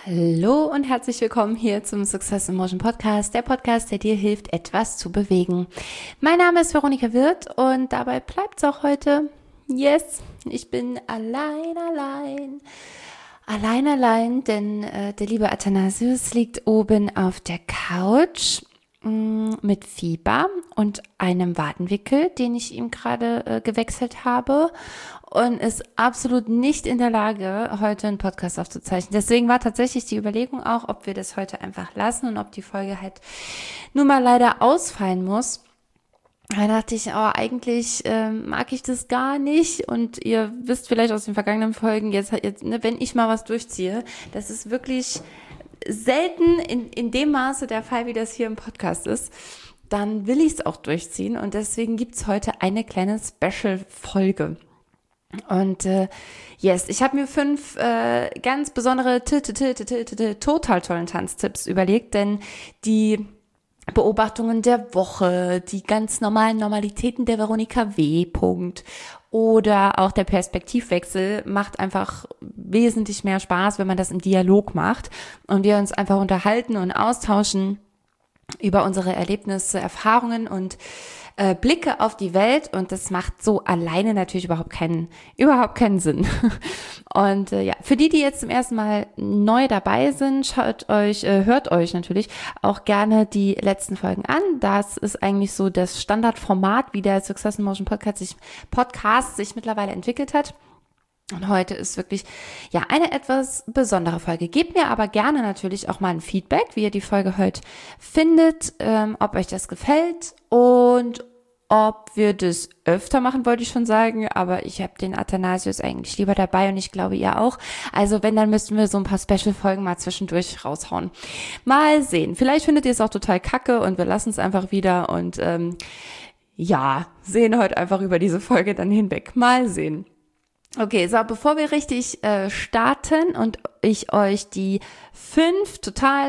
Hallo und herzlich willkommen hier zum Success in Motion Podcast, der Podcast, der dir hilft, etwas zu bewegen. Mein Name ist Veronika Wirth und dabei bleibt es auch heute. Yes, ich bin allein, denn der liebe Athanasius liegt oben auf der Couch mit Fieber und einem Wadenwickel, den ich ihm gerade gewechselt habe, und ist absolut nicht in der Lage, heute einen Podcast aufzuzeichnen. Deswegen war tatsächlich die Überlegung auch, ob wir das heute einfach lassen und ob die Folge halt nun mal leider ausfallen muss. Da dachte ich, eigentlich mag ich das gar nicht, und ihr wisst vielleicht aus den vergangenen Folgen, jetzt wenn ich mal was durchziehe, das ist wirklich selten in dem Maße der Fall, wie das hier im Podcast ist, dann will ich es auch durchziehen, und deswegen gibt's heute eine kleine Special-Folge. Und yes, ich habe mir 5 ganz besondere total tollen Tanztipps überlegt, denn die Beobachtungen der Woche, die ganz normalen Normalitäten der Veronika W. Oder auch der Perspektivwechsel macht einfach wesentlich mehr Spaß, wenn man das im Dialog macht und wir uns einfach unterhalten und austauschen über unsere Erlebnisse, Erfahrungen und Blicke auf die Welt, und das macht so alleine natürlich überhaupt keinen Sinn. Und für die jetzt zum ersten Mal neu dabei sind, hört euch natürlich auch gerne die letzten Folgen an. Das ist eigentlich so das Standardformat, wie der Success in Motion Podcast sich mittlerweile entwickelt hat. Und heute ist wirklich eine etwas besondere Folge. Gebt mir aber gerne natürlich auch mal ein Feedback, wie ihr die Folge heute findet, ob euch das gefällt und ob wir das öfter machen, wollte ich schon sagen. Aber ich habe den Athanasius eigentlich lieber dabei und ich glaube, ihr auch. Also wenn, dann müssten wir so ein paar Special-Folgen mal zwischendurch raushauen. Mal sehen. Vielleicht findet ihr es auch total kacke und wir lassen es einfach wieder und sehen heute einfach über diese Folge dann hinweg. Mal sehen. Okay, so, bevor wir richtig starten und ich euch die 5 total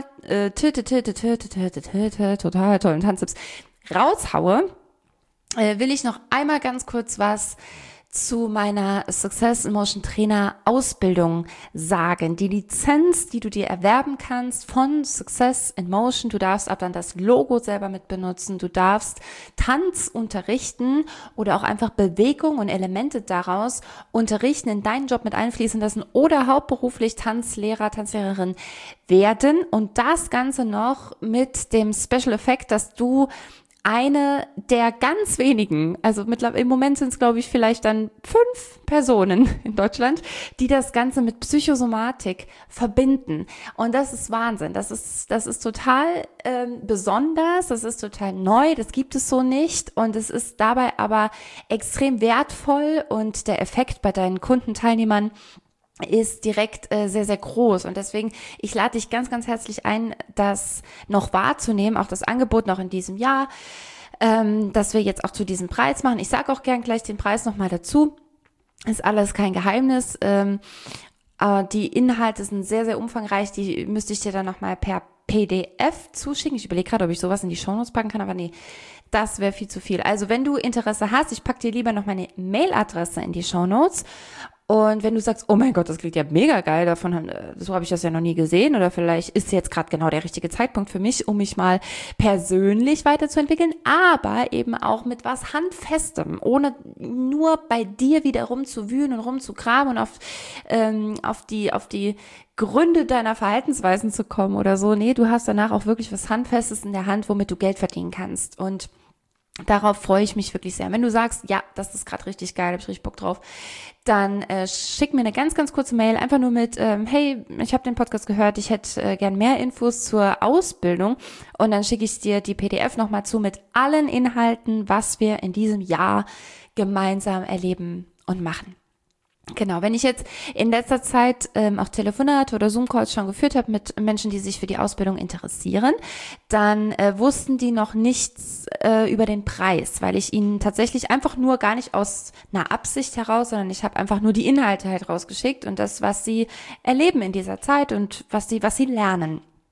tollen Tanztipps raushaue, will ich noch einmal ganz kurz was zu meiner Success in Motion Trainer Ausbildung sagen. Die Lizenz, die du dir erwerben kannst von Success in Motion, du darfst ab dann das Logo selber mit benutzen, du darfst Tanz unterrichten oder auch einfach Bewegung und Elemente daraus unterrichten, in deinen Job mit einfließen lassen oder hauptberuflich Tanzlehrer, Tanzlehrerin werden, und das Ganze noch mit dem Special Effekt, dass du eine der ganz wenigen, also mittlerweile im Moment sind es, glaube ich, vielleicht dann 5 Personen in Deutschland, die das Ganze mit Psychosomatik verbinden. Und das ist Wahnsinn. Das ist total besonders, das ist total neu, das gibt es so nicht, und es ist dabei aber extrem wertvoll, und der Effekt bei deinen Kundenteilnehmern ist direkt sehr, sehr groß. Und deswegen, ich lade dich ganz, ganz herzlich ein, das noch wahrzunehmen, auch das Angebot noch in diesem Jahr, dass wir jetzt auch zu diesem Preis machen. Ich sage auch gern gleich den Preis nochmal dazu. Ist alles kein Geheimnis. Die Inhalte sind sehr, sehr umfangreich. Die müsste ich dir dann nochmal per PDF zuschicken. Ich überlege gerade, ob ich sowas in die Shownotes packen kann, aber nee, das wäre viel zu viel. Also wenn du Interesse hast, ich packe dir lieber noch meine Mailadresse in die Shownotes. Und wenn du sagst, oh mein Gott, das klingt ja mega geil, so habe ich das ja noch nie gesehen, oder vielleicht ist jetzt gerade genau der richtige Zeitpunkt für mich, um mich mal persönlich weiterzuentwickeln, aber eben auch mit was Handfestem, ohne nur bei dir wieder rumzuwühlen und rumzukramen und auf die Gründe deiner Verhaltensweisen zu kommen oder so. Nee, du hast danach auch wirklich was Handfestes in der Hand, womit du Geld verdienen kannst, und darauf freue ich mich wirklich sehr. Wenn du sagst, ja, das ist gerade richtig geil, habe ich richtig Bock drauf, dann schick mir eine ganz, ganz kurze Mail, einfach nur mit, hey, ich habe den Podcast gehört, ich hätte gern mehr Infos zur Ausbildung, und dann schicke ich dir die PDF nochmal zu mit allen Inhalten, was wir in diesem Jahr gemeinsam erleben und machen. Genau, wenn ich jetzt in letzter Zeit auch Telefonate oder Zoom-Calls schon geführt habe mit Menschen, die sich für die Ausbildung interessieren, dann wussten die noch nichts über den Preis, weil ich ihnen tatsächlich einfach nur gar nicht aus einer Absicht heraus, sondern ich habe einfach nur die Inhalte halt rausgeschickt und das, was sie erleben in dieser Zeit und was sie lernen.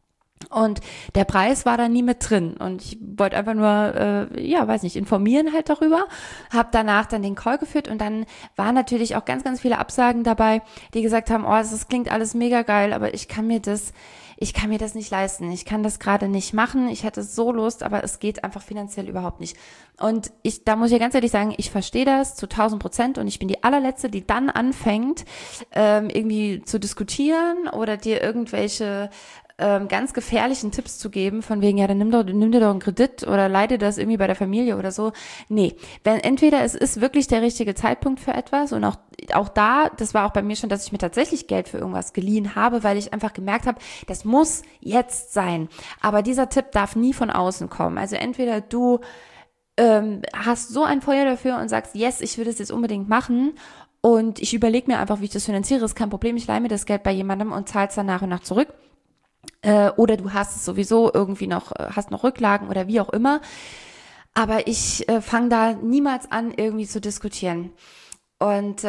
Und der Preis war da nie mit drin. Und ich wollte einfach nur, informieren halt darüber. Habe danach dann den Call geführt und dann waren natürlich auch ganz, ganz viele Absagen dabei, die gesagt haben, oh, das klingt alles mega geil, aber ich kann mir das nicht leisten. Ich kann das gerade nicht machen. Ich hätte so Lust, aber es geht einfach finanziell überhaupt nicht. Und da muss ich ja ganz ehrlich sagen, ich verstehe das zu 1000% und ich bin die allerletzte, die dann anfängt, irgendwie zu diskutieren oder dir irgendwelche ganz gefährlichen Tipps zu geben, von wegen, ja, dann nimm dir doch einen Kredit oder leite das irgendwie bei der Familie oder so. Nee, entweder es ist wirklich der richtige Zeitpunkt für etwas und auch da, das war auch bei mir schon, dass ich mir tatsächlich Geld für irgendwas geliehen habe, weil ich einfach gemerkt habe, das muss jetzt sein. Aber dieser Tipp darf nie von außen kommen. Also entweder du hast so ein Feuer dafür und sagst, yes, ich will das jetzt unbedingt machen und ich überlege mir einfach, wie ich das finanziere, ist kein Problem, ich leihe mir das Geld bei jemandem und zahle es dann nach und nach zurück. Oder du hast es sowieso irgendwie hast noch Rücklagen oder wie auch immer. Aber ich fange da niemals an, irgendwie zu diskutieren. Und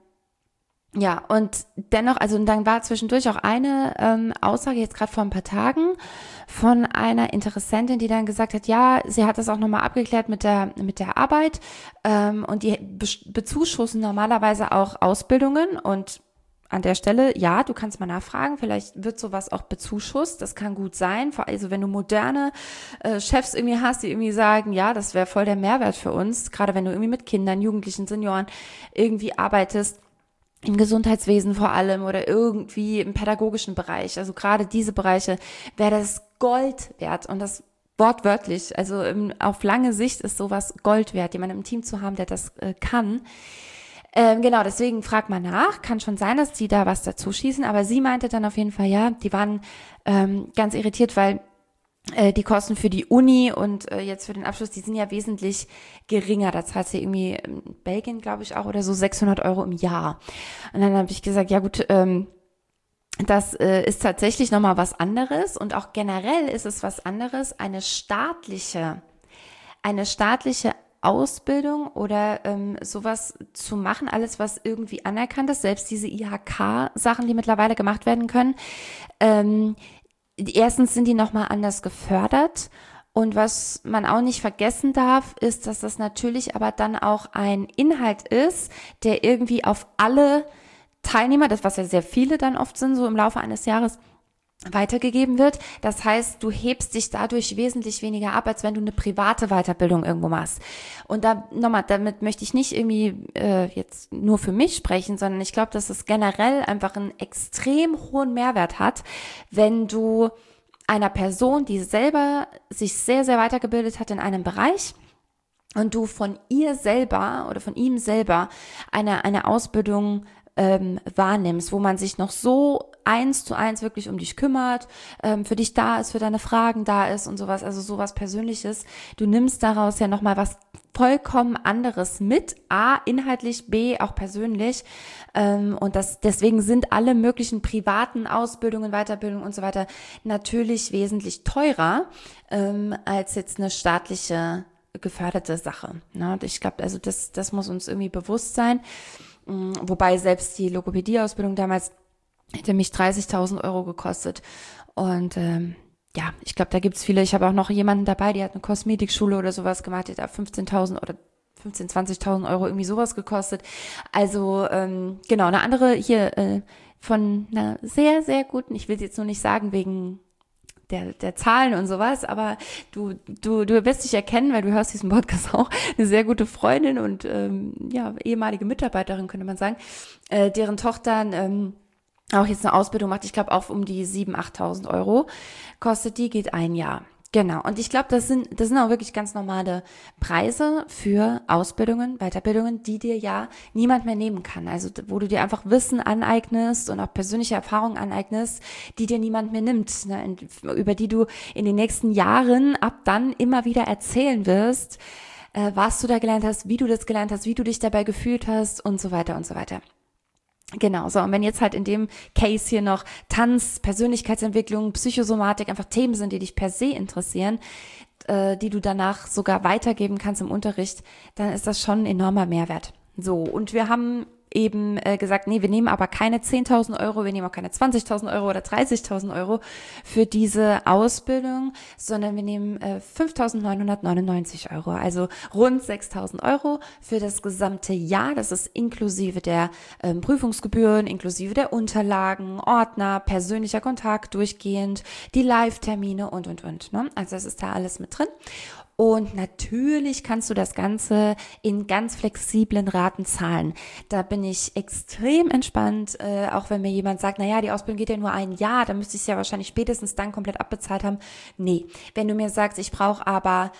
und dennoch, also dann war zwischendurch auch eine Aussage, jetzt gerade vor ein paar Tagen, von einer Interessentin, die dann gesagt hat, ja, sie hat das auch nochmal abgeklärt mit der Arbeit und die bezuschussen normalerweise auch Ausbildungen und an der Stelle, ja, du kannst mal nachfragen, vielleicht wird sowas auch bezuschusst, das kann gut sein, also wenn du moderne Chefs irgendwie hast, die irgendwie sagen, ja, das wäre voll der Mehrwert für uns, gerade wenn du irgendwie mit Kindern, Jugendlichen, Senioren irgendwie arbeitest, im Gesundheitswesen vor allem oder irgendwie im pädagogischen Bereich, also gerade diese Bereiche, wäre das Gold wert und das wortwörtlich, also auf lange Sicht ist sowas Gold wert, jemanden im Team zu haben, der das kann. Genau, deswegen frag mal nach. Kann schon sein, dass die da was dazu schießen, aber sie meinte dann auf jeden Fall, ja, die waren ganz irritiert, weil die Kosten für die Uni und jetzt für den Abschluss, die sind ja wesentlich geringer. Da zahlt sie irgendwie in Belgien, glaube ich, auch oder so 600 Euro im Jahr. Und dann habe ich gesagt, ja gut, das ist tatsächlich nochmal was anderes und auch generell ist es was anderes, eine staatliche Ausbildung oder sowas zu machen, alles was irgendwie anerkannt ist, selbst diese IHK-Sachen, die mittlerweile gemacht werden können. Erstens sind die nochmal anders gefördert und was man auch nicht vergessen darf, ist, dass das natürlich aber dann auch ein Inhalt ist, der irgendwie auf alle Teilnehmer, das was ja sehr viele dann oft sind, so im Laufe eines Jahres, weitergegeben wird. Das heißt, du hebst dich dadurch wesentlich weniger ab, als wenn du eine private Weiterbildung irgendwo machst. Und da nochmal, damit möchte ich nicht irgendwie jetzt nur für mich sprechen, sondern ich glaube, dass es generell einfach einen extrem hohen Mehrwert hat, wenn du einer Person, die selber sich sehr, sehr weitergebildet hat in einem Bereich, und du von ihr selber oder von ihm selber eine Ausbildung wahrnimmst, wo man sich noch so 1:1 wirklich um dich kümmert, für dich da ist, für deine Fragen da ist und sowas, also sowas Persönliches. Du nimmst daraus ja nochmal was vollkommen anderes mit, A, inhaltlich, B, auch persönlich. Und deswegen sind alle möglichen privaten Ausbildungen, Weiterbildungen und so weiter natürlich wesentlich teurer als jetzt eine staatliche geförderte Sache. Ne? Und ich glaube, also das muss uns irgendwie bewusst sein. Wobei selbst die Logopädie-Ausbildung damals hätte mich 30.000 Euro gekostet. Und ich glaube, da gibt's viele. Ich habe auch noch jemanden dabei, die hat eine Kosmetikschule oder sowas gemacht, die hat 15.000 oder 20.000 Euro irgendwie sowas gekostet. Also genau, eine andere hier von einer sehr, sehr guten, ich will es jetzt nur nicht sagen wegen der Zahlen und sowas, aber du wirst dich erkennen, weil du hörst diesen Podcast auch, eine sehr gute Freundin und ehemalige Mitarbeiterin, könnte man sagen, deren Tochter auch jetzt eine Ausbildung macht, ich glaube auch um die 7.000, 8.000 Euro kostet die, geht ein Jahr. Genau. Und ich glaube, das sind auch wirklich ganz normale Preise für Ausbildungen, Weiterbildungen, die dir ja niemand mehr nehmen kann. Also, wo du dir einfach Wissen aneignest und auch persönliche Erfahrungen aneignest, die dir niemand mehr nimmt, ne? Über die du in den nächsten Jahren ab dann immer wieder erzählen wirst, was du da gelernt hast, wie du das gelernt hast, wie du dich dabei gefühlt hast und so weiter und so weiter. Genau, so, und wenn jetzt halt in dem Case hier noch Tanz, Persönlichkeitsentwicklung, Psychosomatik einfach Themen sind, die dich per se interessieren, die du danach sogar weitergeben kannst im Unterricht, dann ist das schon ein enormer Mehrwert. So, und wir haben eben gesagt, nee, wir nehmen aber keine 10.000 Euro, wir nehmen auch keine 20.000 Euro oder 30.000 Euro für diese Ausbildung, sondern wir nehmen 5.999 Euro, also rund 6.000 Euro für das gesamte Jahr. Das ist inklusive der Prüfungsgebühren, inklusive der Unterlagen, Ordner, persönlicher Kontakt durchgehend, die Live-Termine und. Ne? Also das ist da alles mit drin. Und natürlich kannst du das Ganze in ganz flexiblen Raten zahlen. Da bin ich extrem entspannt, auch wenn mir jemand sagt, naja, die Ausbildung geht ja nur ein Jahr, dann müsste ich es ja wahrscheinlich spätestens dann komplett abbezahlt haben. Nee, wenn du mir sagst, ich brauche aber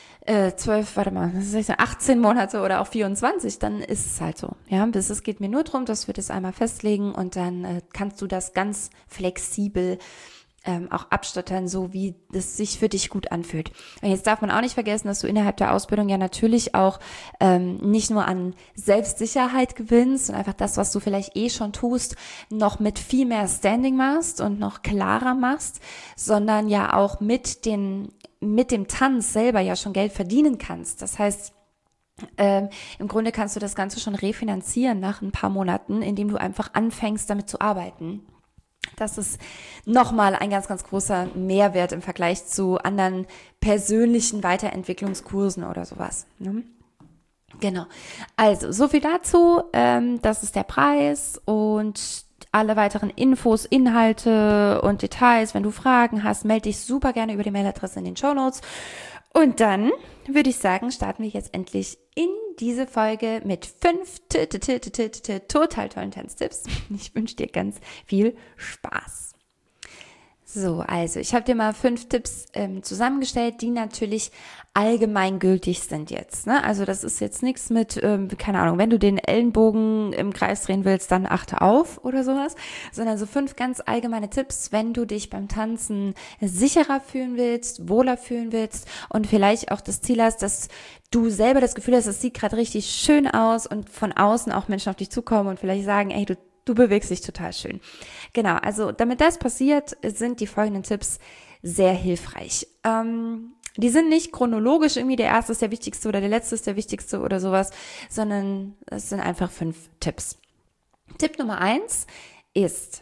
18 Monate oder auch 24, dann ist es halt so. Ja, es geht mir nur darum, dass wir das einmal festlegen und dann kannst du das ganz flexibel auch abstottern, so wie das sich für dich gut anfühlt. Und jetzt darf man auch nicht vergessen, dass du innerhalb der Ausbildung ja natürlich auch nicht nur an Selbstsicherheit gewinnst und einfach das, was du vielleicht schon tust, noch mit viel mehr Standing machst und noch klarer machst, sondern ja auch mit dem Tanz selber ja schon Geld verdienen kannst. Das heißt, im Grunde kannst du das Ganze schon refinanzieren nach ein paar Monaten, indem du einfach anfängst, damit zu arbeiten. Das ist nochmal ein ganz, ganz großer Mehrwert im Vergleich zu anderen persönlichen Weiterentwicklungskursen oder sowas. Ne? Genau. Also, so viel dazu. Das ist der Preis und alle weiteren Infos, Inhalte und Details. Wenn du Fragen hast, melde dich super gerne über die Mailadresse in den Shownotes. Und dann würde ich sagen, starten wir jetzt endlich in diese Folge mit 5 total tollen Tanztipps. Ich wünsche dir ganz viel Spaß. So, also ich habe dir mal 5 Tipps zusammengestellt, die natürlich allgemeingültig sind jetzt. Ne? Also das ist jetzt nichts mit, keine Ahnung, wenn du den Ellenbogen im Kreis drehen willst, dann achte auf oder sowas, sondern so 5 ganz allgemeine Tipps, wenn du dich beim Tanzen sicherer fühlen willst, wohler fühlen willst und vielleicht auch das Ziel hast, dass du selber das Gefühl hast, es sieht gerade richtig schön aus und von außen auch Menschen auf dich zukommen und vielleicht sagen, ey, du bewegst dich total schön. Genau, also damit das passiert, sind die folgenden Tipps sehr hilfreich. Die sind nicht chronologisch irgendwie der erste ist der wichtigste oder der letzte ist der wichtigste oder sowas, sondern es sind einfach 5 Tipps. Tipp Nummer 1 ist,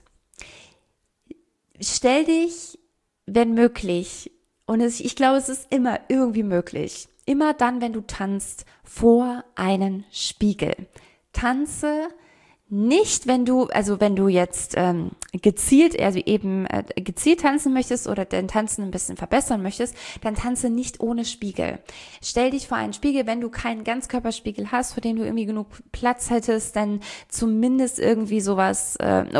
stell dich, wenn möglich, und ich glaube, es ist immer irgendwie möglich, immer dann, wenn du tanzt, vor einen Spiegel. Tanze nicht, wenn du jetzt gezielt tanzen möchtest oder den Tanzen ein bisschen verbessern möchtest, dann tanze nicht ohne Spiegel. Stell dich vor einen Spiegel, wenn du keinen Ganzkörperspiegel hast, vor dem du irgendwie genug Platz hättest, dann zumindest irgendwie sowas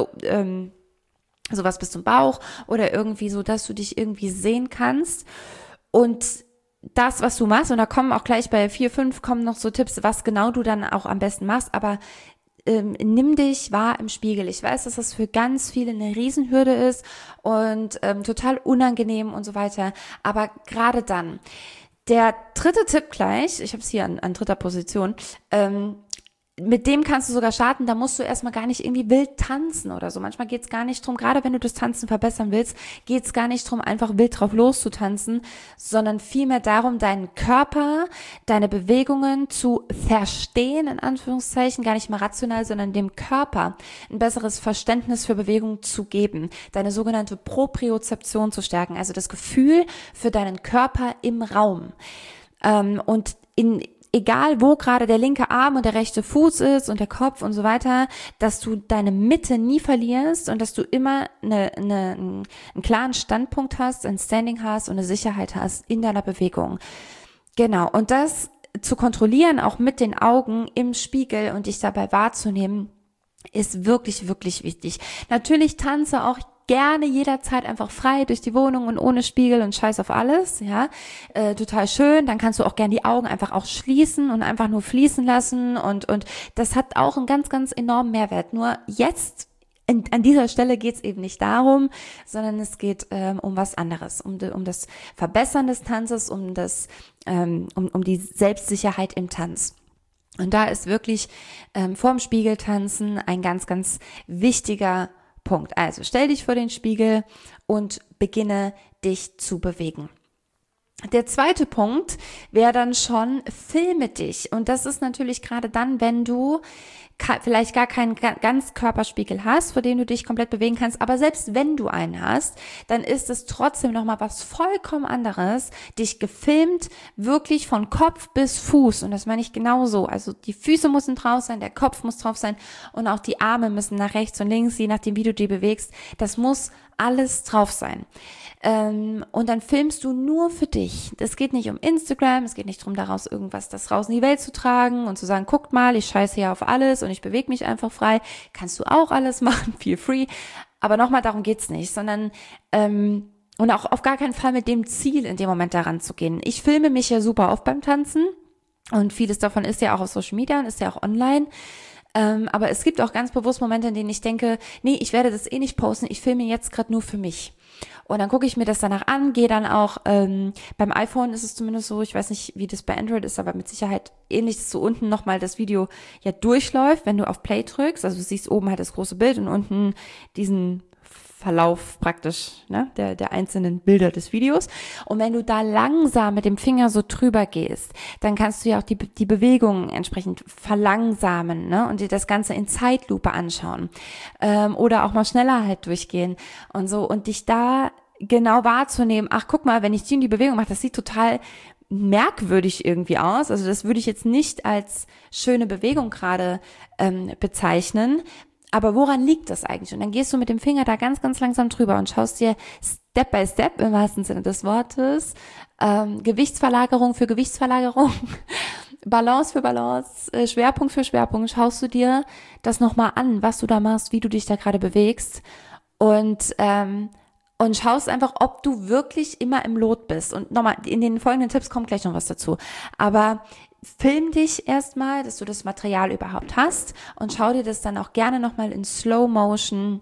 bis zum Bauch oder irgendwie so, dass du dich irgendwie sehen kannst. Und das, was du machst, und da kommen auch gleich bei 4, 5 kommen noch so Tipps, was genau du dann auch am besten machst, aber nimm dich wahr im Spiegel. Ich weiß, dass das für ganz viele eine Riesenhürde ist und total unangenehm und so weiter, aber gerade dann. Der 3. Tipp gleich, ich habe es hier an 3. Position, mit dem kannst du sogar starten, da musst du erstmal gar nicht irgendwie wild tanzen oder so. Manchmal geht's gar nicht drum, gerade wenn du das Tanzen verbessern willst, geht's gar nicht drum, einfach wild drauf loszutanzen, sondern vielmehr darum, deinen Körper, deine Bewegungen zu verstehen, in Anführungszeichen, gar nicht mal rational, sondern dem Körper ein besseres Verständnis für Bewegung zu geben, deine sogenannte Propriozeption zu stärken, also das Gefühl für deinen Körper im Raum. Und egal wo gerade der linke Arm und der rechte Fuß ist und der Kopf und so weiter, dass du deine Mitte nie verlierst und dass du immer einen klaren Standpunkt hast, ein Standing hast und eine Sicherheit hast in deiner Bewegung. Genau, und das zu kontrollieren, auch mit den Augen im Spiegel und dich dabei wahrzunehmen, ist wirklich, wirklich wichtig. Natürlich tanze auch gerne jederzeit einfach frei durch die Wohnung und ohne Spiegel und scheiß auf alles, ja, total schön. Dann kannst du auch gerne die Augen einfach auch schließen und einfach nur fließen lassen und das hat auch einen ganz, ganz enormen Mehrwert. Nur jetzt an dieser Stelle geht es eben nicht darum, sondern es geht um was anderes, um das Verbessern des Tanzes, um die Selbstsicherheit im Tanz. Und da ist wirklich vorm Spiegel tanzen ein ganz, ganz wichtiger Punkt. Also stell dich vor den Spiegel und beginne dich zu bewegen. Der 2. Punkt wäre dann schon, filme dich. Und das ist natürlich gerade dann, wenn du vielleicht gar keinen Ganzkörperspiegel hast, vor dem du dich komplett bewegen kannst, aber selbst wenn du einen hast, dann ist es trotzdem nochmal was vollkommen anderes, dich gefilmt, wirklich von Kopf bis Fuß, und das meine ich genauso, also die Füße müssen drauf sein, der Kopf muss drauf sein und auch die Arme müssen nach rechts und links, je nachdem wie du die bewegst, das muss alles drauf sein. Und dann filmst du nur für dich. Es geht nicht um Instagram, es geht nicht darum, daraus das raus in die Welt zu tragen und zu sagen, guckt mal, ich scheiße hier auf alles und ich bewege mich einfach frei. Kannst du auch alles machen, feel free. Aber nochmal, darum geht's nicht, sondern und auch auf gar keinen Fall mit dem Ziel, in dem Moment daran zu gehen. Ich filme mich ja super oft beim Tanzen und vieles davon ist ja auch auf Social Media und ist ja auch online. Aber es gibt auch ganz bewusst Momente, in denen ich denke, nee, ich werde das eh nicht posten, ich filme jetzt gerade nur für mich. Und dann gucke ich mir das danach an, gehe dann auch, beim iPhone ist es zumindest so, ich weiß nicht, wie das bei Android ist, aber mit Sicherheit ähnlich, dass so unten nochmal das Video ja durchläuft, wenn du auf Play drückst. Also du siehst oben halt das große Bild und unten diesen Verlauf praktisch, ne, der einzelnen Bilder des Videos. Und wenn du da langsam mit dem Finger so drüber gehst, dann kannst du ja auch die Bewegungen entsprechend verlangsamen, ne, und dir das Ganze in Zeitlupe anschauen. Oder auch mal schneller halt durchgehen und so und dich da genau wahrzunehmen, ach guck mal, wenn ich die Bewegung mache, das sieht total merkwürdig irgendwie aus. Also das würde ich jetzt nicht als schöne Bewegung gerade bezeichnen. Aber woran liegt das eigentlich? Und dann gehst du mit dem Finger da ganz, ganz langsam drüber und schaust dir Step by Step im wahrsten Sinne des Wortes, Gewichtsverlagerung für Gewichtsverlagerung, Balance für Balance, Schwerpunkt für Schwerpunkt, schaust du dir das nochmal an, was du da machst, wie du dich da gerade bewegst und schaust einfach, ob du wirklich immer im Lot bist. Und nochmal, in den folgenden Tipps kommt gleich noch was dazu. Aber film dich erstmal, dass du das Material überhaupt hast und schau dir das dann auch gerne nochmal in Slow Motion,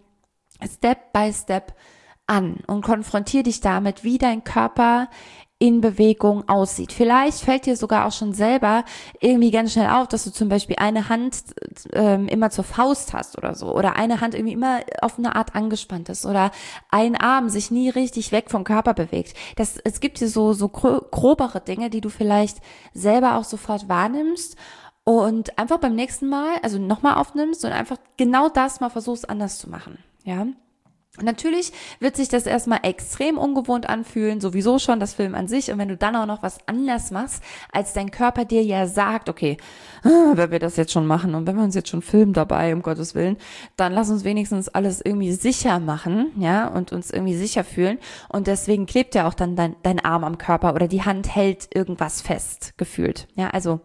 Step by Step an und konfrontier dich damit, wie dein Körper in Bewegung aussieht. Vielleicht fällt dir sogar auch schon selber irgendwie ganz schnell auf, dass du zum Beispiel eine Hand immer zur Faust hast oder so oder eine Hand irgendwie immer auf eine Art angespannt ist oder ein Arm sich nie richtig weg vom Körper bewegt. Es gibt hier so grobere Dinge, die du vielleicht selber auch sofort wahrnimmst und einfach beim nächsten Mal, also nochmal aufnimmst und einfach genau das mal versuchst anders zu machen, ja. Und natürlich wird sich das erstmal extrem ungewohnt anfühlen, sowieso schon das Film an sich. Und wenn du dann auch noch was anders machst, als dein Körper dir ja sagt, okay, wenn wir das jetzt schon machen und wenn wir uns jetzt schon filmen dabei, um Gottes Willen, dann lass uns wenigstens alles irgendwie sicher machen, ja, und uns irgendwie sicher fühlen. Und deswegen klebt ja auch dann dein Arm am Körper oder die Hand hält irgendwas fest, gefühlt. Ja, also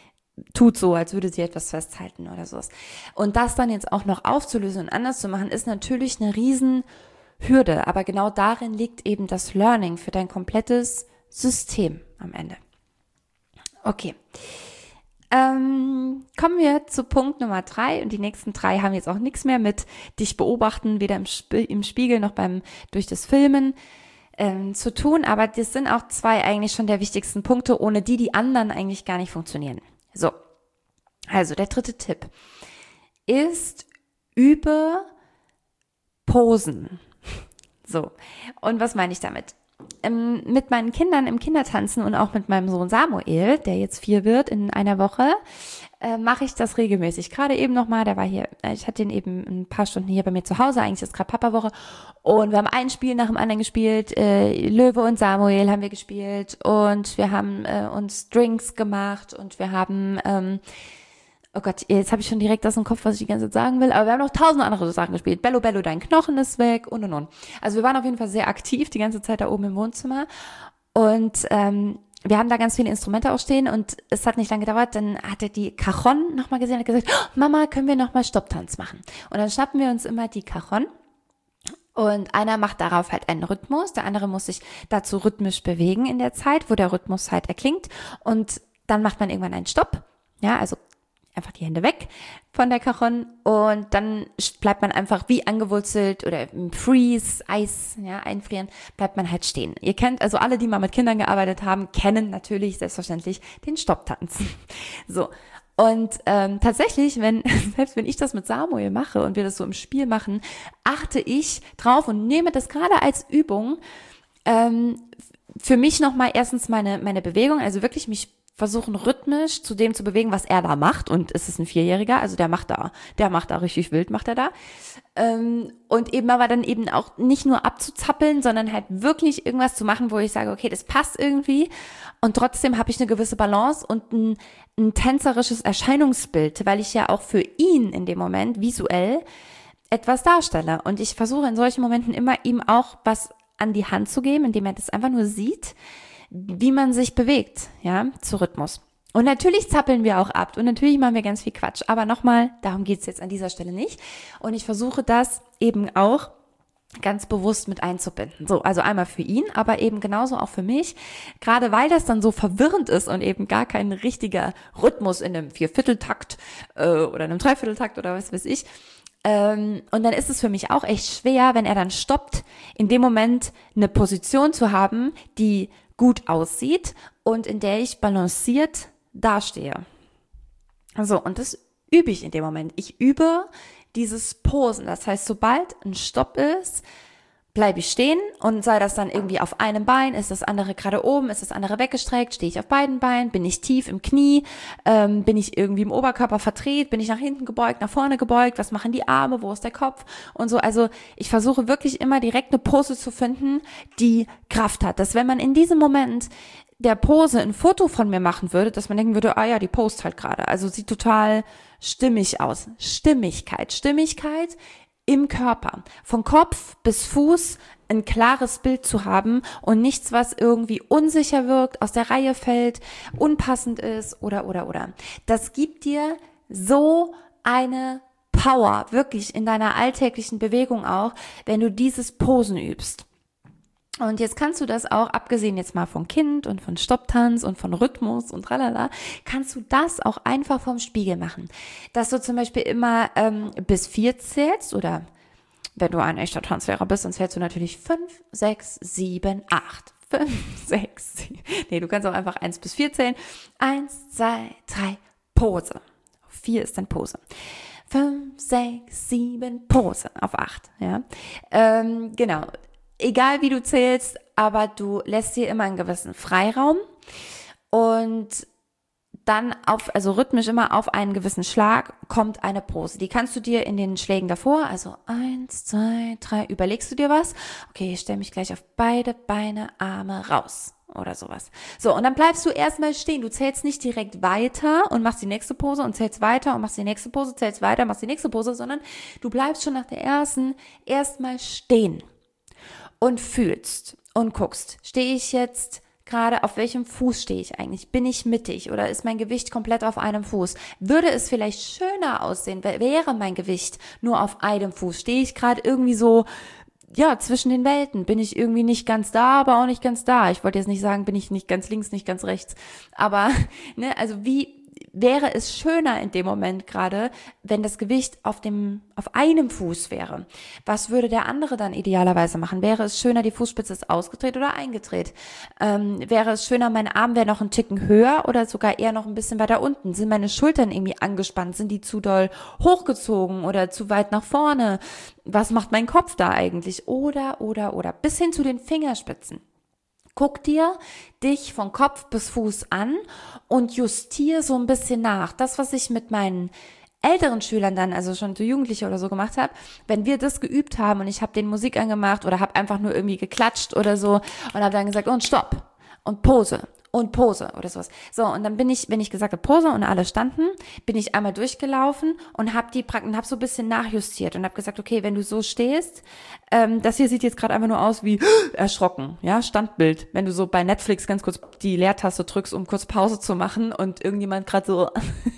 tut so, als würde sie etwas festhalten oder sowas. Und das dann jetzt auch noch aufzulösen und anders zu machen, ist natürlich eine Riesenhürde. Aber genau darin liegt eben das Learning für dein komplettes System am Ende. Okay. Kommen wir zu Punkt Nummer 3. Und die nächsten 3 haben jetzt auch nichts mehr mit dich beobachten, weder im Spiegel noch durch das Filmen zu tun. Aber das sind auch 2 eigentlich schon der wichtigsten Punkte, ohne die anderen eigentlich gar nicht funktionieren. So, also der 3. Tipp ist, übe Posen. So, und was meine ich damit? Mit meinen Kindern im Kindertanzen und auch mit meinem Sohn Samuel, der jetzt 4 wird in einer Woche, mache ich das regelmäßig. Gerade eben nochmal, der war hier, ich hatte ihn eben ein paar Stunden hier bei mir zu Hause, eigentlich ist gerade Papa-Woche und wir haben ein Spiel nach dem anderen gespielt, Löwe und Samuel haben wir gespielt und wir haben uns Drinks gemacht und wir haben, oh Gott, jetzt habe ich schon direkt aus dem Kopf, was ich die ganze Zeit sagen will, aber wir haben noch 1000 andere Sachen gespielt. Bello, Bello, dein Knochen ist weg und. Also wir waren auf jeden Fall sehr aktiv die ganze Zeit da oben im Wohnzimmer und wir haben da ganz viele Instrumente auch stehen und es hat nicht lange gedauert, dann hat er die Cajon nochmal gesehen und hat gesagt, oh, Mama, können wir nochmal Stopptanz machen? Und dann schnappen wir uns immer die Cajon und einer macht darauf halt einen Rhythmus, der andere muss sich dazu rhythmisch bewegen in der Zeit, wo der Rhythmus halt erklingt und dann macht man irgendwann einen Stopp, ja, also einfach die Hände weg von der Cajon und dann bleibt man einfach wie angewurzelt oder im Freeze, Eis, ja, einfrieren, bleibt man halt stehen. Ihr kennt, also alle, die mal mit Kindern gearbeitet haben, kennen natürlich selbstverständlich den Stopptanz. So. Und tatsächlich, selbst wenn ich das mit Samuel mache und wir das so im Spiel machen, achte ich drauf und nehme das gerade als Übung, für mich nochmal erstens meine Bewegung, also wirklich mich versuchen rhythmisch zu dem zu bewegen, was er da macht. Und es ist ein Vierjähriger, also der macht da richtig wild, macht er da. Und eben aber dann eben auch nicht nur abzuzappeln, sondern halt wirklich irgendwas zu machen, wo ich sage, okay, das passt irgendwie. Und trotzdem habe ich eine gewisse Balance und ein tänzerisches Erscheinungsbild, weil ich ja auch für ihn in dem Moment visuell etwas darstelle. Und ich versuche in solchen Momenten immer ihm auch was an die Hand zu geben, indem er das einfach nur sieht, wie man sich bewegt, ja, zu Rhythmus. Und natürlich zappeln wir auch ab und natürlich machen wir ganz viel Quatsch. Aber nochmal, darum geht's jetzt an dieser Stelle nicht. Und ich versuche das eben auch ganz bewusst mit einzubinden. So, also einmal für ihn, aber eben genauso auch für mich. Gerade weil das dann so verwirrend ist und eben gar kein richtiger Rhythmus in einem Viervierteltakt oder einem Dreivierteltakt oder was weiß ich. Und dann ist es für mich auch echt schwer, wenn er dann stoppt, in dem Moment eine Position zu haben, die gut aussieht und in der ich balanciert dastehe. So, und das übe ich in dem Moment. Ich übe dieses Posen. Das heißt, sobald ein Stopp ist, bleibe ich stehen und sei das dann irgendwie auf einem Bein, ist das andere gerade oben, ist das andere weggestreckt, stehe ich auf beiden Beinen, bin ich tief im Knie, bin ich irgendwie im Oberkörper verdreht, bin ich nach hinten gebeugt, nach vorne gebeugt, was machen die Arme, wo ist der Kopf und so. Also ich versuche wirklich immer direkt eine Pose zu finden, die Kraft hat. Dass wenn man in diesem Moment der Pose ein Foto von mir machen würde, dass man denken würde, ah ja, die post halt gerade. Also sieht total stimmig aus. Stimmigkeit im Körper. Von Kopf bis Fuß ein klares Bild zu haben und nichts, was irgendwie unsicher wirkt, aus der Reihe fällt, unpassend ist oder. Das gibt dir so eine Power, wirklich in deiner alltäglichen Bewegung auch, wenn du dieses Posen übst. Und jetzt kannst du das auch, abgesehen jetzt mal von Kind und von Stopptanz und von Rhythmus und tralala, kannst du das auch einfach vom Spiegel machen. Dass du zum Beispiel immer bis 4 zählst oder wenn du ein echter Tanzlehrer bist, dann zählst du natürlich 5, 6, 7, 8. 5, 6, 7. Nee, du kannst auch einfach 1 bis 4 zählen. 1, 2, 3, Pose. 4 ist dann Pose. 5, 6, 7, Pose auf 8. Ja, genau. Egal wie du zählst, aber du lässt dir immer einen gewissen Freiraum und dann also rhythmisch immer auf einen gewissen Schlag kommt eine Pose. Die kannst du dir in den Schlägen davor, also 1, 2, 3, überlegst du dir was? Okay, ich stelle mich gleich auf beide Beine, Arme raus oder sowas. So, und dann bleibst du erstmal stehen. Du zählst nicht direkt weiter und machst die nächste Pose und zählst weiter und machst die nächste Pose, zählst weiter, machst die nächste Pose, sondern du bleibst schon nach der ersten erstmal stehen. Und fühlst und guckst, stehe ich jetzt gerade, auf welchem Fuß stehe ich eigentlich? Bin ich mittig oder ist mein Gewicht komplett auf einem Fuß? Würde es vielleicht schöner aussehen, wäre mein Gewicht nur auf einem Fuß? Stehe ich gerade irgendwie so, ja, zwischen den Welten? Bin ich irgendwie nicht ganz da, aber auch nicht ganz da? Ich wollte jetzt nicht sagen, bin ich nicht ganz links, nicht ganz rechts. Aber, ne, also wie wäre es schöner in dem Moment gerade, wenn das Gewicht auf einem Fuß wäre? Was würde der andere dann idealerweise machen? Wäre es schöner, die Fußspitze ist ausgedreht oder eingedreht? Wäre es schöner, mein Arm wäre noch einen Ticken höher oder sogar eher noch ein bisschen weiter unten? Sind meine Schultern irgendwie angespannt? Sind die zu doll hochgezogen oder zu weit nach vorne? Was macht mein Kopf da eigentlich? Oder. Bis hin zu den Fingerspitzen. Guck dir dich von Kopf bis Fuß an und justiere so ein bisschen nach. Das, was ich mit meinen älteren Schülern dann, also schon zu Jugendliche oder so gemacht habe, wenn wir das geübt haben und ich habe den Musik angemacht oder habe einfach nur irgendwie geklatscht oder so und habe dann gesagt, und Stopp und Pose oder sowas. So, und dann bin ich, wenn ich gesagt habe Pose und alle standen, bin ich einmal durchgelaufen und habe so ein bisschen nachjustiert und habe gesagt, okay, wenn du so stehst, das hier sieht jetzt gerade einfach nur aus wie erschrocken, ja, Standbild. Wenn du so bei Netflix ganz kurz die Leertaste drückst, um kurz Pause zu machen und irgendjemand gerade so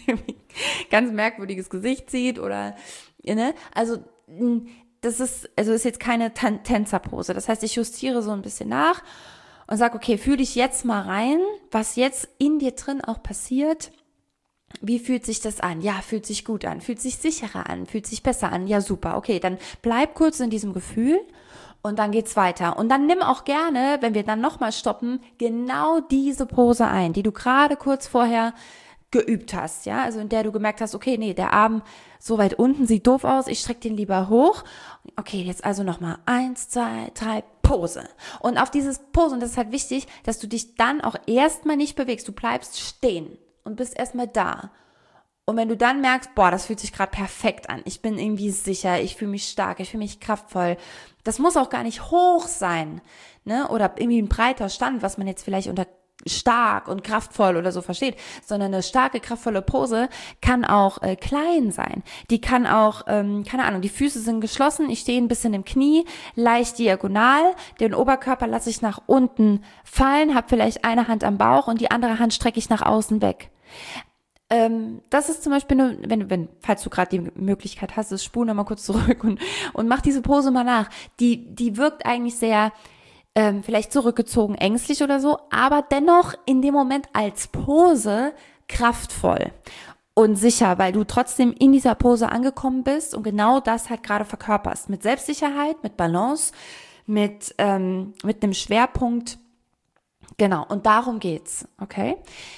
ganz merkwürdiges Gesicht sieht oder, ne, also das ist jetzt keine Tänzerpose. Das heißt, ich justiere so ein bisschen nach und sag, okay, fühl dich jetzt mal rein, was jetzt in dir drin auch passiert. Wie fühlt sich das an? Ja, fühlt sich gut an, fühlt sich sicherer an, fühlt sich besser an. Ja, super. Okay, dann bleib kurz in diesem Gefühl und dann geht's weiter. Und dann nimm auch gerne, wenn wir dann nochmal stoppen, genau diese Pose ein, die du gerade kurz vorher geübt hast, ja, also in der du gemerkt hast, okay, nee, der Arm so weit unten sieht doof aus, ich strecke den lieber hoch. Okay, jetzt also nochmal 1, 2, 3, Pose. Und auf dieses Pose, und das ist halt wichtig, dass du dich dann auch erstmal nicht bewegst. Du bleibst stehen und bist erstmal da. Und wenn du dann merkst, boah, das fühlt sich gerade perfekt an, ich bin irgendwie sicher, ich fühle mich stark, ich fühle mich kraftvoll, das muss auch gar nicht hoch sein, ne? Oder irgendwie ein breiter Stand, was man jetzt vielleicht unter stark und kraftvoll oder so versteht, sondern eine starke, kraftvolle Pose kann auch klein sein. Die kann auch, keine Ahnung, die Füße sind geschlossen, ich stehe ein bisschen im Knie, leicht diagonal, den Oberkörper lasse ich nach unten fallen, habe vielleicht eine Hand am Bauch und die andere Hand strecke ich nach außen weg. Das ist zum Beispiel, falls du gerade die Möglichkeit hast, spul nochmal kurz zurück und mach diese Pose mal nach. Die wirkt eigentlich sehr vielleicht zurückgezogen, ängstlich oder so, aber dennoch in dem Moment als Pose kraftvoll und sicher, weil du trotzdem in dieser Pose angekommen bist und genau das halt gerade verkörperst. Mit Selbstsicherheit, mit Balance, mit einem Schwerpunkt. Genau, und darum geht's, okay?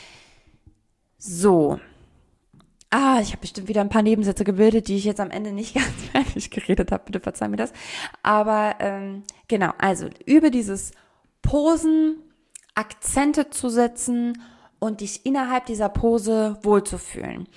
So. Ich habe bestimmt wieder ein paar Nebensätze gebildet, die ich jetzt am Ende nicht ganz fertig geredet habe. Bitte verzeih mir das. Aber genau, also übe dieses Posen, Akzente zu setzen und dich innerhalb dieser Pose wohlzufühlen.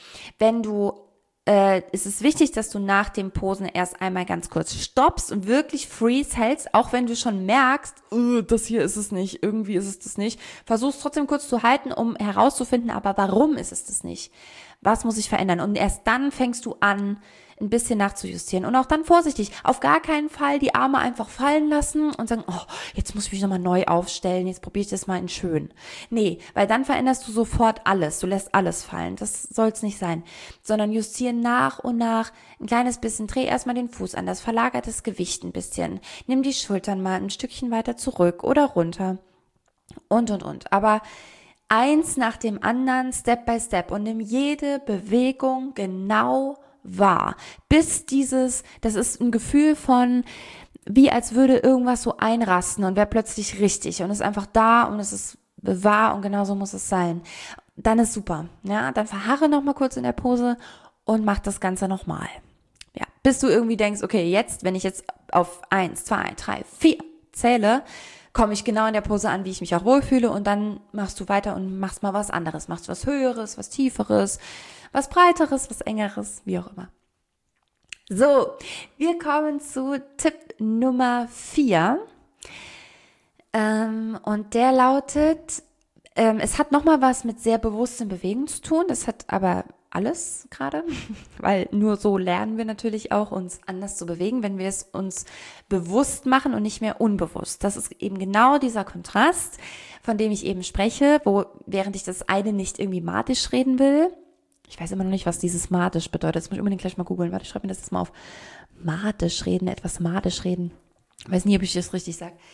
Es ist wichtig, dass du nach dem Posen erst einmal ganz kurz stoppst und wirklich freeze hältst, auch wenn du schon merkst, das hier ist es nicht, irgendwie ist es das nicht. Versuch es trotzdem kurz zu halten, um herauszufinden, aber warum ist es das nicht? Was muss ich verändern? Und erst dann fängst du an, ein bisschen nachzujustieren. Und auch dann vorsichtig, auf gar keinen Fall die Arme einfach fallen lassen und sagen, jetzt muss ich mich nochmal neu aufstellen, jetzt probiere ich das mal in schön. Nee, weil dann veränderst du sofort alles, du lässt alles fallen. Das soll es nicht sein. Sondern justieren nach und nach ein kleines bisschen, dreh erstmal den Fuß an, das verlagert das Gewicht ein bisschen. Nimm die Schultern mal ein Stückchen weiter zurück oder runter und. Aber eins nach dem anderen, Step by Step und nimm jede Bewegung genau wahr. Das ist ein Gefühl von, wie als würde irgendwas so einrasten und wäre plötzlich richtig und ist einfach da und es ist wahr und genau so muss es sein. Dann ist super. Ja, dann verharre noch mal kurz in der Pose und mach das Ganze nochmal. Ja, bis du irgendwie denkst, okay, jetzt, wenn ich jetzt auf 1, 2, 3, 4 zähle, komme ich genau in der Pose an, wie ich mich auch wohlfühle und dann machst du weiter und machst mal was anderes. Machst was Höheres, was Tieferes, was Breiteres, was Engeres, wie auch immer. So, wir kommen zu Tipp Nummer 4 und der lautet, es hat nochmal was mit sehr bewusstem Bewegen zu tun, das hat aber alles gerade, weil nur so lernen wir natürlich auch, uns anders zu bewegen, wenn wir es uns bewusst machen und nicht mehr unbewusst. Das ist eben genau dieser Kontrast, von dem ich eben spreche, während ich das eine nicht irgendwie matisch reden will. Ich weiß immer noch nicht, was dieses matisch bedeutet. Das muss ich unbedingt gleich mal googeln. Warte, ich schreibe mir das jetzt mal auf. Matisch reden, etwas matisch reden. Ich weiß nie, ob ich das richtig sage.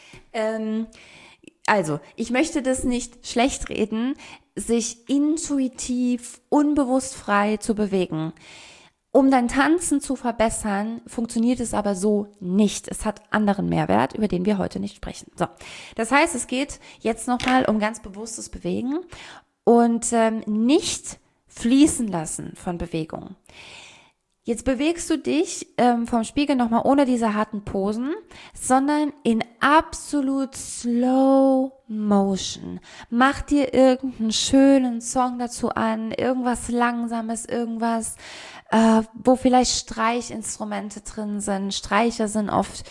Also, ich möchte das nicht schlecht reden, sich intuitiv, unbewusst frei zu bewegen. Um dein Tanzen zu verbessern, funktioniert es aber so nicht. Es hat anderen Mehrwert, über den wir heute nicht sprechen. So, das heißt, es geht jetzt nochmal um ganz bewusstes Bewegen und nicht fließen lassen von Bewegung. Jetzt bewegst du dich vom Spiegel nochmal ohne diese harten Posen, sondern in absolut Slow Motion. Mach dir irgendeinen schönen Song dazu an, irgendwas Langsames, irgendwas, wo vielleicht Streichinstrumente drin sind. Streicher sind oft,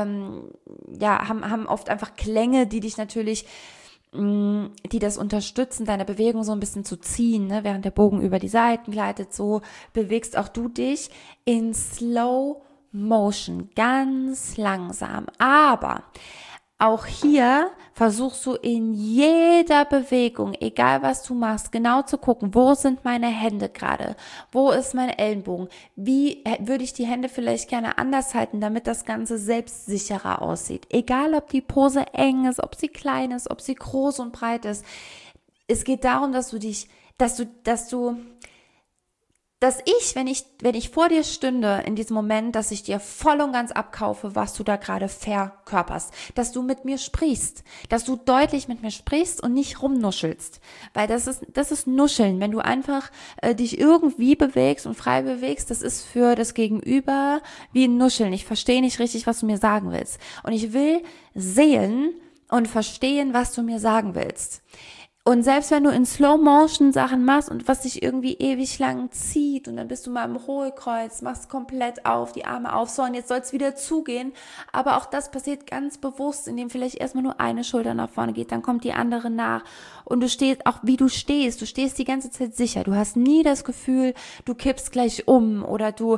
haben oft einfach Klänge, die dich natürlich die das unterstützen, deine Bewegung so ein bisschen zu ziehen, ne? Während der Bogen über die Seiten gleitet, so bewegst auch du dich in Slow Motion, ganz langsam. Aber auch hier versuchst du in jeder Bewegung, egal was du machst, genau zu gucken, wo sind meine Hände gerade, wo ist mein Ellenbogen, wie würde ich die Hände vielleicht gerne anders halten, damit das Ganze selbstsicherer aussieht. Egal, ob die Pose eng ist, ob sie klein ist, ob sie groß und breit ist. Es geht darum, dass du wenn ich vor dir stünde in diesem Moment, dass ich dir voll und ganz abkaufe, was du da gerade verkörperst, dass du mit mir sprichst, dass du deutlich mit mir sprichst und nicht rumnuschelst, weil das ist Nuscheln, wenn du einfach dich irgendwie bewegst und frei bewegst, das ist für das Gegenüber wie ein Nuscheln. Ich verstehe nicht richtig, was du mir sagen willst und ich will sehen und verstehen, was du mir sagen willst. Und selbst wenn du in Slow-Motion Sachen machst und was dich irgendwie ewig lang zieht und dann bist du mal im Hohlkreuz, machst komplett auf, die Arme auf, so und jetzt soll es wieder zugehen, aber auch das passiert ganz bewusst, indem vielleicht erstmal nur eine Schulter nach vorne geht, dann kommt die andere nach und du stehst, auch wie du stehst die ganze Zeit sicher, du hast nie das Gefühl, du kippst gleich um oder du,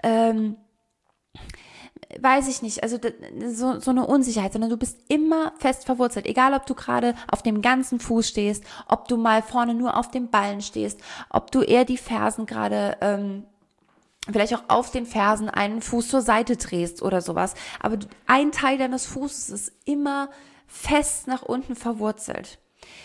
weiß ich nicht, also so eine Unsicherheit, sondern du bist immer fest verwurzelt, egal ob du gerade auf dem ganzen Fuß stehst, ob du mal vorne nur auf dem Ballen stehst, ob du eher die Fersen gerade, vielleicht auch auf den Fersen einen Fuß zur Seite drehst oder sowas, aber ein Teil deines Fußes ist immer fest nach unten verwurzelt.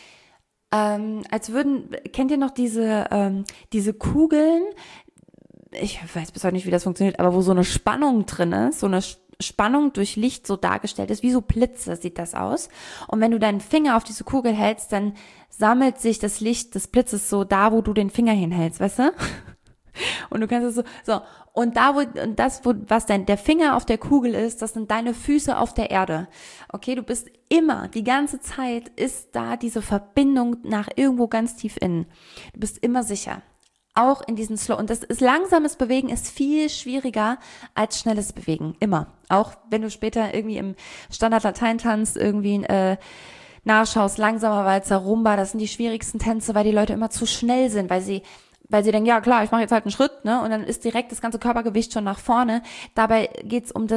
Kennt ihr noch diese Kugeln, ich weiß bis heute nicht, wie das funktioniert, aber wo so eine Spannung drin ist, so eine Spannung durch Licht so dargestellt ist, wie so Blitze sieht das aus. Und wenn du deinen Finger auf diese Kugel hältst, dann sammelt sich das Licht des Blitzes so da, wo du den Finger hinhältst, weißt du? Und du kannst es so. Und was der Finger auf der Kugel ist, das sind deine Füße auf der Erde. Okay, du bist immer, die ganze Zeit ist da diese Verbindung nach irgendwo ganz tief innen. Du bist immer sicher. Auch in diesen und langsames Bewegen ist viel schwieriger als schnelles Bewegen, immer. Auch wenn du später irgendwie im Standard-Lateintanz irgendwie nachschaust, langsamer Walzer, Rumba, das sind die schwierigsten Tänze, weil die Leute immer zu schnell sind, weil sie denken, ja klar, ich mache jetzt halt einen Schritt, ne, und dann ist direkt das ganze Körpergewicht schon nach vorne. Dabei geht's um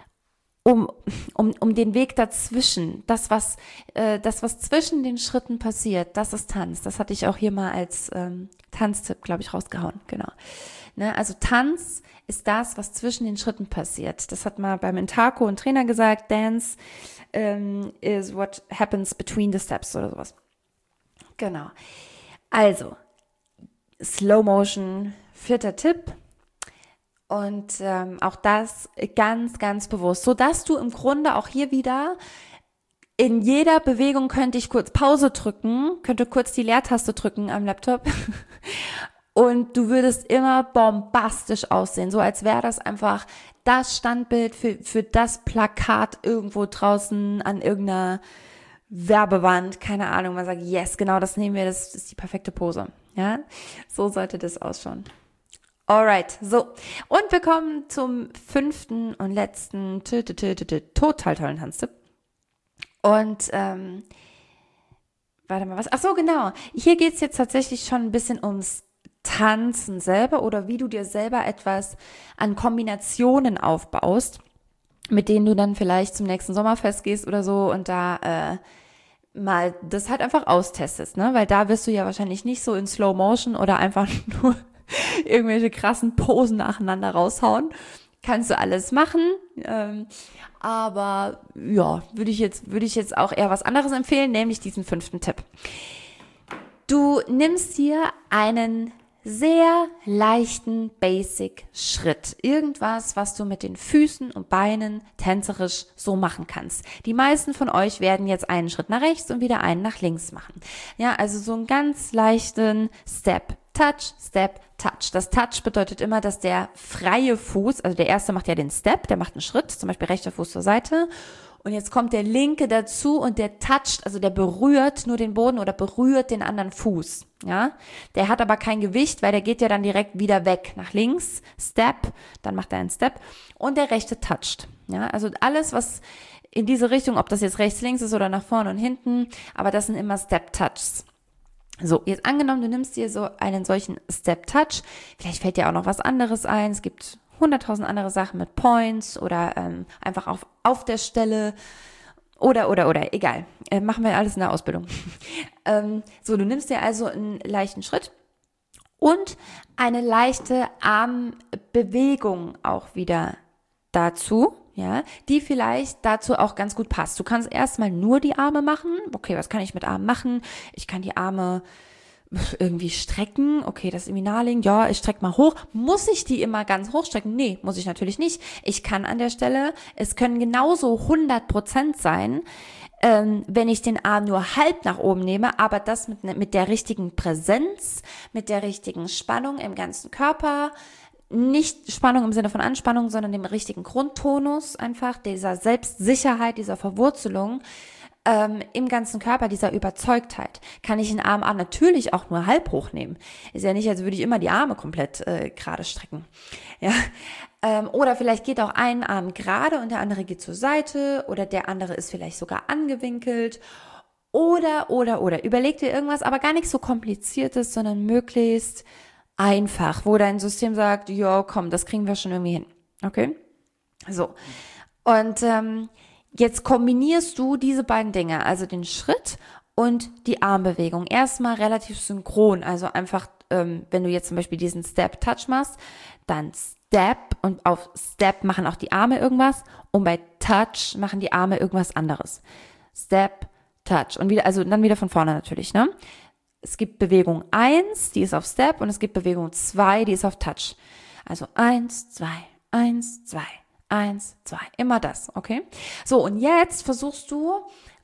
den Weg dazwischen, das was zwischen den Schritten passiert, das ist Tanz. Das hatte ich auch hier mal als Tanztipp, glaube ich, rausgehauen, genau. Ne, also Tanz ist das, was zwischen den Schritten passiert. Das hat mal beim Intako ein Trainer gesagt, Dance is what happens between the steps oder sowas. Genau. Also, Slow Motion, 4. Tipp. Und auch das ganz, ganz bewusst, so dass du im Grunde auch hier wieder in jeder Bewegung könnte ich kurz Pause drücken, könnte kurz die Leertaste drücken am Laptop und du würdest immer bombastisch aussehen, so als wäre das einfach das Standbild für das Plakat irgendwo draußen an irgendeiner Werbewand, keine Ahnung, man sagt, yes, genau das nehmen wir, das ist die perfekte Pose, ja, so sollte das ausschauen. Alright, so. Und wir kommen zum 5. und letzten total tollen Tanztipp. Und, warte mal, was? Ach so, genau. Hier geht's jetzt tatsächlich schon ein bisschen ums Tanzen selber oder wie du dir selber etwas an Kombinationen aufbaust, mit denen du dann vielleicht zum nächsten Sommerfest gehst oder so und da mal das halt einfach austestest, ne? Weil da wirst du ja wahrscheinlich nicht so in Slow Motion oder einfach nur irgendwelche krassen Posen nacheinander raushauen. Kannst du alles machen, aber ja, würde ich jetzt auch eher was anderes empfehlen, nämlich diesen 5. Tipp. Du nimmst dir einen sehr leichten Basic-Schritt. Irgendwas, was du mit den Füßen und Beinen tänzerisch so machen kannst. Die meisten von euch werden jetzt einen Schritt nach rechts und wieder einen nach links machen. Ja, also so einen ganz leichten Step, Touch, Step, Touch. Das Touch bedeutet immer, dass der freie Fuß, also der erste macht ja den Step, der macht einen Schritt, zum Beispiel rechter Fuß zur Seite. Und jetzt kommt der linke dazu und der toucht, also der berührt nur den Boden oder berührt den anderen Fuß. Ja, der hat aber kein Gewicht, weil der geht ja dann direkt wieder weg nach links. Step, dann macht er einen Step und der rechte toucht. Ja, also alles, was in diese Richtung, ob das jetzt rechts, links ist oder nach vorne und hinten, aber das sind immer Step-Touchs. So, jetzt angenommen, du nimmst dir so einen solchen Step-Touch, vielleicht fällt dir auch noch was anderes ein, es gibt 100.000 andere Sachen mit Points oder einfach auf der Stelle oder, egal, machen wir alles in der Ausbildung. So, du nimmst dir also einen leichten Schritt und eine leichte Armbewegung auch wieder dazu, ja, die vielleicht dazu auch ganz gut passt. Du kannst erstmal nur die Arme machen. Okay, was kann ich mit Armen machen? Ich kann die Arme irgendwie strecken, okay, das ist irgendwie naheliegend, ja, ich strecke mal hoch. Muss ich die immer ganz hoch strecken? Nee, muss ich natürlich nicht. Ich kann an der Stelle, es können genauso 100% sein, wenn ich den Arm nur halb nach oben nehme, aber das mit der richtigen Präsenz, mit der richtigen Spannung im ganzen Körper, nicht Spannung im Sinne von Anspannung, sondern dem richtigen Grundtonus einfach, dieser Selbstsicherheit, dieser Verwurzelung, im ganzen Körper, dieser Überzeugtheit, kann ich den Arm natürlich auch nur halb hochnehmen. Ist ja nicht, als würde ich immer die Arme komplett gerade strecken. Ja. Oder vielleicht geht auch ein Arm gerade und der andere geht zur Seite oder der andere ist vielleicht sogar angewinkelt. Oder. Überleg dir irgendwas, aber gar nichts so Kompliziertes, sondern möglichst einfach, wo dein System sagt, ja, komm, das kriegen wir schon irgendwie hin. Okay? So. Und jetzt kombinierst du diese beiden Dinge, also den Schritt und die Armbewegung. Erstmal relativ synchron, also einfach, wenn du jetzt zum Beispiel diesen Step-Touch machst, dann Step und auf Step machen auch die Arme irgendwas und bei Touch machen die Arme irgendwas anderes. Step, Touch und wieder, also dann wieder von vorne natürlich, ne? Es gibt Bewegung 1, die ist auf Step und es gibt Bewegung 2, die ist auf Touch. Also 1, 2, 1, 2. 1, 2, immer das, okay? So, und jetzt versuchst du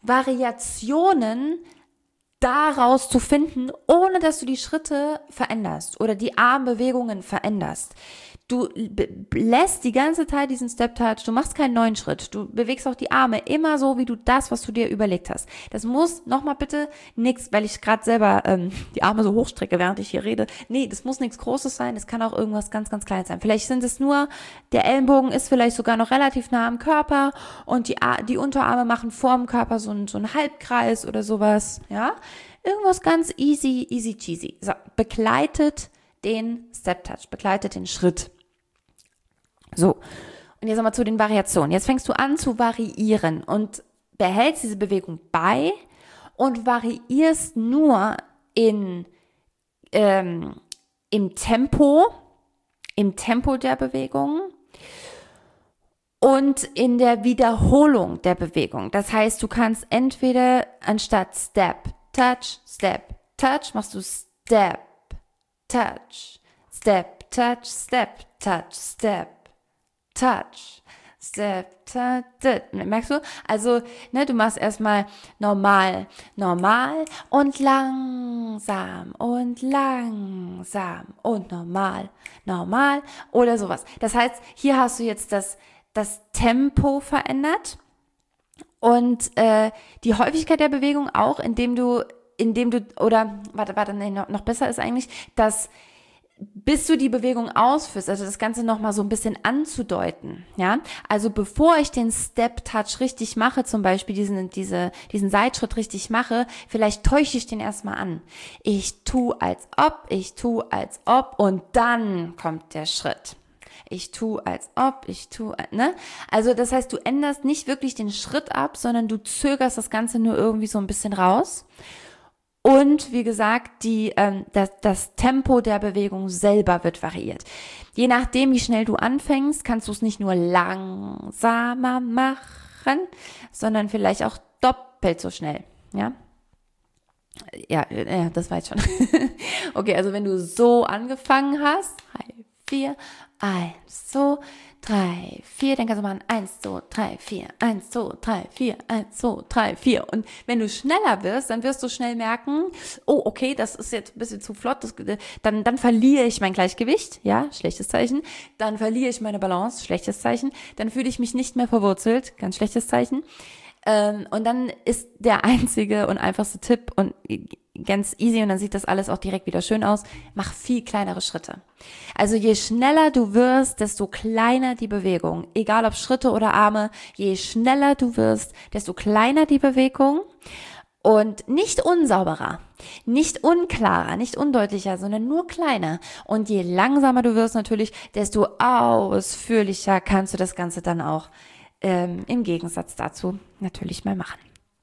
Variationen daraus zu finden, ohne dass du die Schritte veränderst oder die Armbewegungen veränderst. Du lässt die ganze Zeit diesen Step-Touch, du machst keinen neuen Schritt, du bewegst auch die Arme immer so, wie du das, was du dir überlegt hast. Das muss, nochmal bitte, nix, weil ich gerade selber die Arme so hochstrecke, während ich hier rede. Nee, das muss nichts Großes sein, das kann auch irgendwas ganz, ganz Kleines sein. Vielleicht sind es nur, der Ellenbogen ist vielleicht sogar noch relativ nah am Körper und die Unterarme machen vorm Körper so einen Halbkreis oder sowas, ja. Irgendwas ganz easy cheesy. So, begleitet den Step-Touch, begleitet den Schritt. So, und jetzt nochmal zu den Variationen. Jetzt fängst du an zu variieren und behältst diese Bewegung bei und variierst nur im Tempo der Bewegung und in der Wiederholung der Bewegung. Das heißt, du kannst entweder anstatt Step, Touch, machst du Step, Touch, Step, Touch, Step, Touch, Step, Touch, Step, Touch, merkst du? Also, ne, du machst erstmal normal und langsam und normal oder sowas. Das heißt, hier hast du jetzt das Tempo verändert und die Häufigkeit der Bewegung auch, indem du, oder, warte, nee, noch besser ist eigentlich, dass bis du die Bewegung ausführst, also das Ganze nochmal so ein bisschen anzudeuten, ja, also bevor ich den Step-Touch richtig mache, zum Beispiel diesen Seitschritt richtig mache, vielleicht täusche ich den erstmal an. Ich tu als ob und dann kommt der Schritt. Ich tu als ob, ne? Also das heißt, du änderst nicht wirklich den Schritt ab, sondern du zögerst das Ganze nur irgendwie so ein bisschen raus. Und wie gesagt, das Tempo der Bewegung selber wird variiert. Je nachdem, wie schnell du anfängst, kannst du es nicht nur langsamer machen, sondern vielleicht auch doppelt so schnell. Ja, das war jetzt schon. Okay, also wenn du so angefangen hast, 3, 4, 1, 2, 3, 4, dann kannst du machen 1, 2, 3, 4, 1, 2, 3, 4, 1, 2, 3, 4. Und wenn du schneller wirst, dann wirst du schnell merken, oh, okay, das ist jetzt ein bisschen zu flott, dann verliere ich mein Gleichgewicht, ja, schlechtes Zeichen, dann verliere ich meine Balance, schlechtes Zeichen, dann fühle ich mich nicht mehr verwurzelt, ganz schlechtes Zeichen. Und dann ist der einzige und einfachste Tipp und ganz easy und dann sieht das alles auch direkt wieder schön aus, mach viel kleinere Schritte. Also je schneller du wirst, desto kleiner die Bewegung. Egal ob Schritte oder Arme, je schneller du wirst, desto kleiner die Bewegung und nicht unsauberer, nicht unklarer, nicht undeutlicher, sondern nur kleiner. Und je langsamer du wirst natürlich, desto ausführlicher kannst du das Ganze dann auch im Gegensatz dazu natürlich mal machen.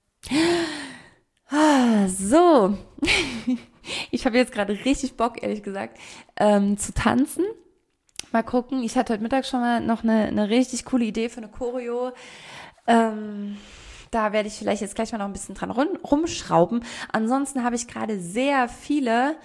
So, ich habe jetzt gerade richtig Bock, ehrlich gesagt, zu tanzen. Mal gucken, ich hatte heute Mittag schon mal noch eine richtig coole Idee für eine Choreo. Da werde ich vielleicht jetzt gleich mal noch ein bisschen dran rumschrauben. Ansonsten habe ich gerade sehr viele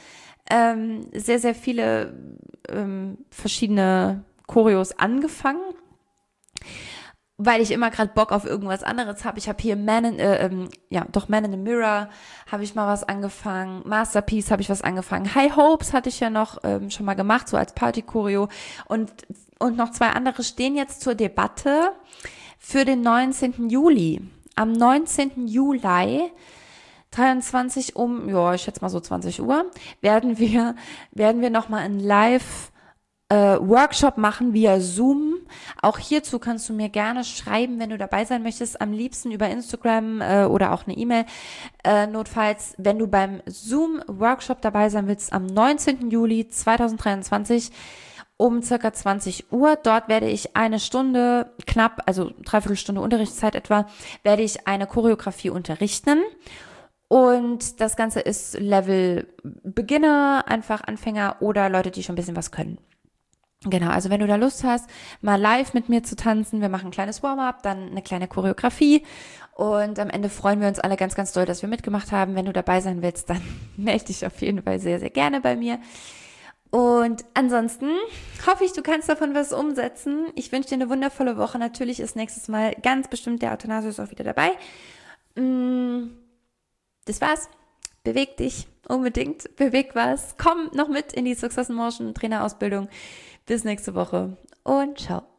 verschiedene Choreos angefangen, weil ich immer gerade Bock auf irgendwas anderes habe. Ich habe hier Man in the Mirror habe ich mal was angefangen, Masterpiece habe ich was angefangen, High Hopes hatte ich ja noch schon mal gemacht, so als Party-Choreo und noch 2 andere stehen jetzt zur Debatte für den 19. Juli. Am 19. Juli 23 ich schätze mal so 20 Uhr, werden wir nochmal einen Live-Workshop machen via Zoom. Auch hierzu kannst du mir gerne schreiben, wenn du dabei sein möchtest, am liebsten über Instagram oder auch eine E-Mail. Notfalls, wenn du beim Zoom-Workshop dabei sein willst, am 19. Juli 2023 um circa 20 Uhr. Dort werde ich eine Stunde knapp, also 3/4 Stunde Unterrichtszeit etwa, werde ich eine Choreografie unterrichten. Und das Ganze ist Level Beginner, einfach Anfänger oder Leute, die schon ein bisschen was können. Genau, also wenn du da Lust hast, mal live mit mir zu tanzen, wir machen ein kleines Warm-up, dann eine kleine Choreografie und am Ende freuen wir uns alle ganz, ganz doll, dass wir mitgemacht haben. Wenn du dabei sein willst, dann melde dich auf jeden Fall sehr, sehr gerne bei mir. Und ansonsten hoffe ich, du kannst davon was umsetzen. Ich wünsche dir eine wundervolle Woche. Natürlich ist nächstes Mal ganz bestimmt der Athanasius auch wieder dabei. Das war's. Beweg dich unbedingt. Beweg was. Komm noch mit in die Success in Motion Trainerausbildung. Bis nächste Woche und ciao.